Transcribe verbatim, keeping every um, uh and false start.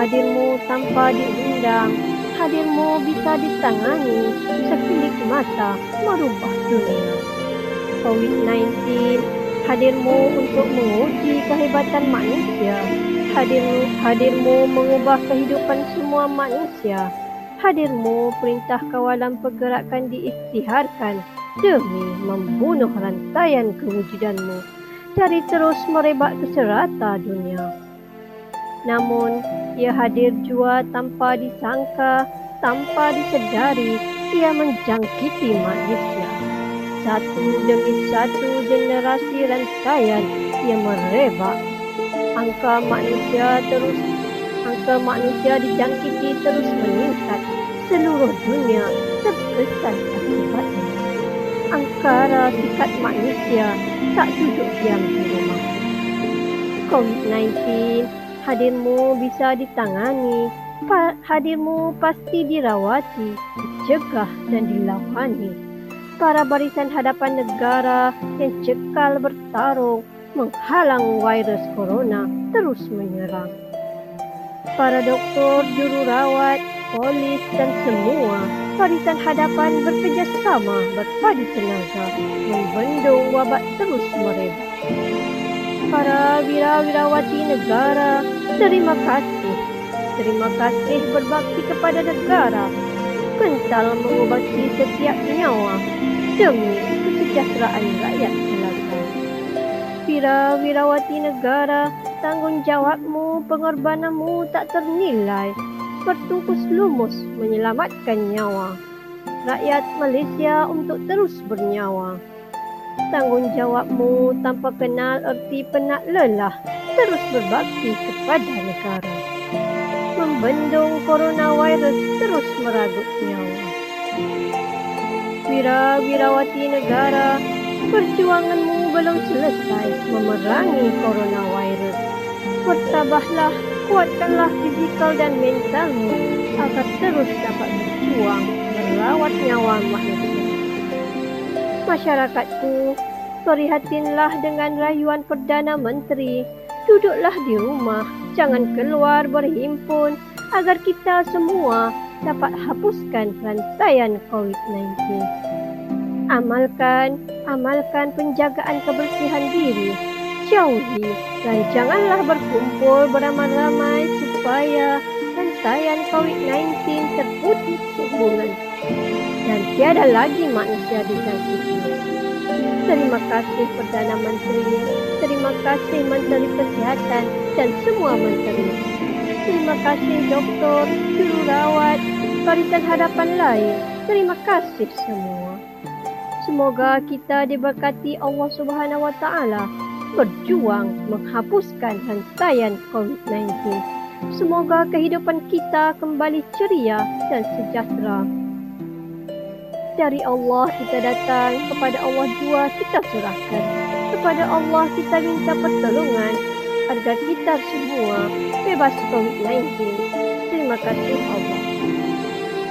hadirmu tanpa diundang, hadirmu bisa ditangani, sekelip mata merubah dunia. covid sembilan belas, hadirmu untuk menguji kehebatan manusia, hadirmu, hadirmu mengubah kehidupan semua manusia, hadirmu perintah kawalan pergerakan diisytiharkan demi membunuh rantaian kewujudanmu dari terus merebak ke serata dunia. Namun, ia hadir jua tanpa disangka, tanpa disedari, ia menjangkiti manusia. Satu demi satu generasi rantaian ia merebak. Angka manusia terus, angka manusia dijangkiti terus meningkat. Seluruh dunia terkesan akibatnya. Angkara sikat manusia tak duduk diam di rumah. covid sembilan belas, hadirmu bisa ditangani, pa- hadirmu pasti dirawati, dicegah dan dilawani. Para barisan hadapan negara yang cekal bertarung menghalang virus corona terus menyerang. Para doktor, jururawat, polis dan semua barisan hadapan bekerjasama berpadu tenaga membendung wabak terus merebak. Para wira-wirawati negara, terima kasih. Terima kasih berbakti kepada negara, kental mengobati setiap nyawa demi kesejahteraan rakyat jelata. Wira-wirawati negara, tanggungjawabmu, pengorbananmu tak ternilai. Bertungkus lumus menyelamatkan nyawa rakyat Malaysia untuk terus bernyawa. Tanggungjawabmu tanpa kenal erti penat lelah, terus berbakti kepada negara. Membendung coronavirus terus meragut nyawa. Wira-wirawati negara, perjuanganmu belum selesai memerangi coronavirus. Bertabahlah, kuatkanlah fizikal dan mentalmu agar terus dapat berjuang merawat nyawa manusia. Masyarakatku, prihatinlah dengan rayuan Perdana Menteri. Duduklah di rumah, jangan keluar berhimpun agar kita semua dapat hapuskan rantaian covid sembilan belas. Amalkan, amalkan penjagaan kebersihan diri. Jauhi dan janganlah berkumpul beramai-ramai supaya rantaian covid sembilan belas terputus hubungan dan tiada lagi manusia dijangkiti. Terima kasih Perdana Menteri, terima kasih Menteri Kesihatan dan semua menteri. Terima kasih doktor, jururawat, barisan hadapan lain. Terima kasih semua. Semoga kita diberkati Allah Subhanahu Wa Taala berjuang menghapuskan rantaian covid sembilan belas. Semoga kehidupan kita kembali ceria dan sejahtera. Dari Allah kita datang, kepada Allah jua kita serahkan. Kepada Allah kita minta pertolongan agar kita semua bebas covid sembilan belas. Terima kasih Allah.